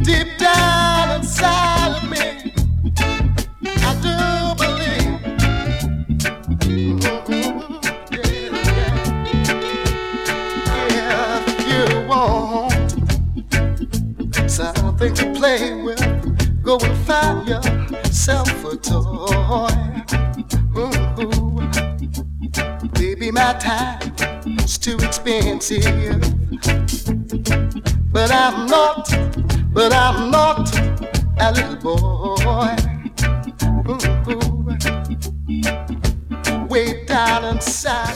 Deep down inside of me, I do believe. Yeah, if you want something to play with, go and find yourself a toy. Ooh, baby, my time's too expensive. But I'm not a little boy. Ooh, way down inside.